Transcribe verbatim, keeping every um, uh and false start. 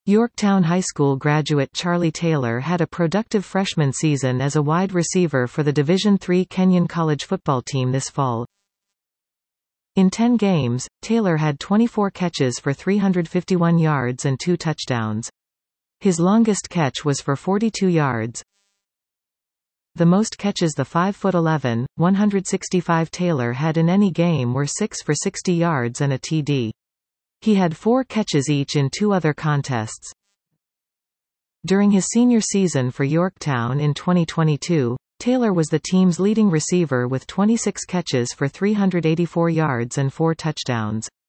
Yorktown High School graduate Charlie Taylor had a productive freshman season as a wide receiver for the Division three Kenyan college football team this fall. In ten games, Taylor had twenty-four catches for three hundred fifty-one yards and two touchdowns. His longest catch was for forty-two yards. The most catches the five foot eleven, one hundred sixty-five Taylor had in any game were six for sixty yards and a T D. He had four catches each in two other contests. During his senior season for Yorktown in twenty twenty-two, Taylor was the team's leading receiver with twenty-six catches for three hundred eighty-four yards and four touchdowns.